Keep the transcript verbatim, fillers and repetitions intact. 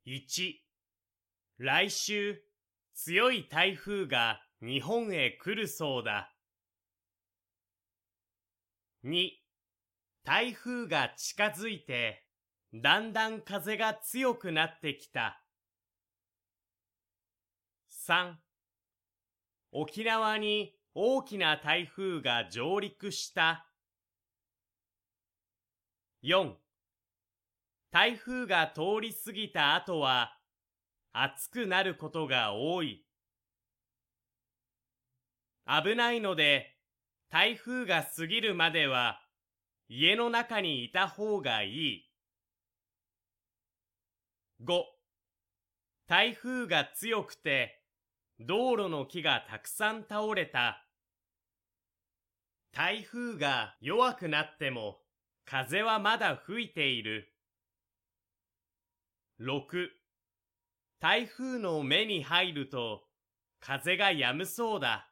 いち、来週、強い台風が日本へ来るそうだ。に、台風が近づいて、だんだん風が強くなってきた。さん、沖縄に大きな台風が上陸した。よん、台風が通り過ぎた後は暑くなることが多い。危ないので、台風が過ぎるまでは家の中にいた方がいい。ご、台風が強くて道路の木がたくさん倒れた。台風が弱くなっても風はまだ吹いている。ろく、台風の目に入ると風が止むそうだ。